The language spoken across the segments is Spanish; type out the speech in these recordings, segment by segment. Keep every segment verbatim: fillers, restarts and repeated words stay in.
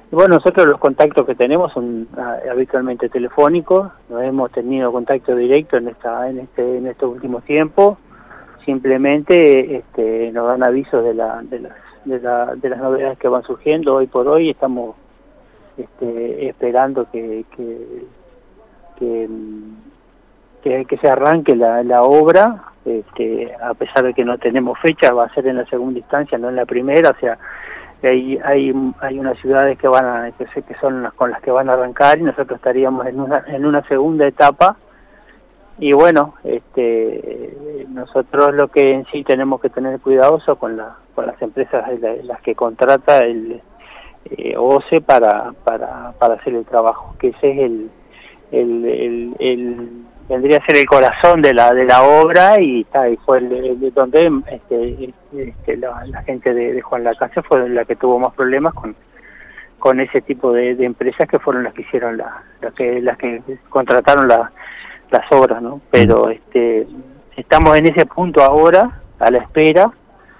Y bueno, nosotros los contactos que tenemos son ah, habitualmente telefónicos, no hemos tenido contacto directo en esta en este en estos últimos tiempos. Simplemente este, nos dan avisos de la de las de, la, de las novedades que van surgiendo. Hoy por hoy estamos este, esperando que que, que que que se arranque la, la obra. Este, a pesar de que no tenemos fecha, va a ser en la segunda instancia, no en la primera. O sea, hay hay hay unas ciudades que van a que sé que son las con las que van a arrancar, y nosotros estaríamos en una en una segunda etapa. Y bueno, este nosotros lo que en sí tenemos que tener cuidadoso con la con las empresas las que contrata el eh, O C E para para para hacer el trabajo, que ese es el el, el, el vendría a ser el corazón de la de la obra. Y está y fue el, el, donde este, este la, la gente de, de Juan Lacase fue la que tuvo más problemas con con ese tipo de, de empresas, que fueron las que hicieron la las que las que contrataron la las obras, ¿no? Pero este estamos en ese punto ahora, a la espera,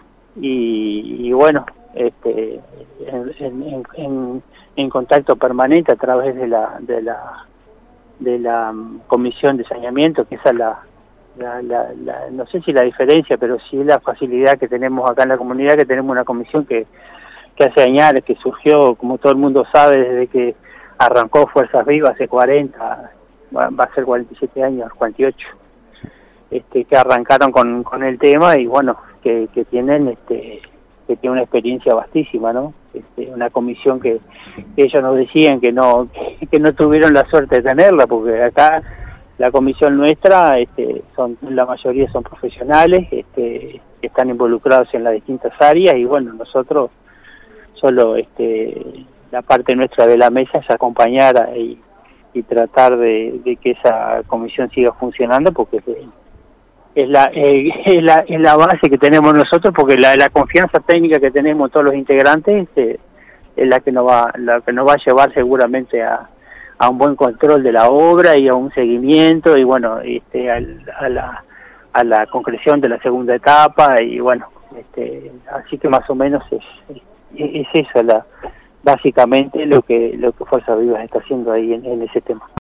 y, y bueno, este en, en, en, en contacto permanente a través de la de la de la um, comisión de saneamiento, que esa es la, la, la, la no sé si la diferencia, pero sí la facilidad que tenemos acá en la comunidad, que tenemos una comisión que, que hace años, que surgió, como todo el mundo sabe, desde que arrancó Fuerzas Vivas hace cuarenta, va a ser cuarenta y siete años, cuarenta y ocho, este, que arrancaron con, con el tema, y bueno, que, que tienen este que tiene una experiencia vastísima, ¿no? Este, una comisión que, que ellos nos decían que no que, que no tuvieron la suerte de tenerla, porque acá la comisión nuestra, este, son la mayoría son profesionales, este, que están involucrados en las distintas áreas, y bueno, nosotros solo este la parte nuestra de la mesa es acompañar y y tratar de, de que esa comisión siga funcionando, porque es, es, la, eh, es, la, es la base que tenemos nosotros, porque la, la confianza técnica que tenemos todos los integrantes eh, es la que nos va la que nos va a llevar seguramente a, a un buen control de la obra y a un seguimiento, y bueno, este, al, a, la, a la concreción de la segunda etapa. Y bueno, este, así que más o menos es, es, es eso la básicamente lo que lo que Fuerza Vivas está haciendo ahí en, en ese tema.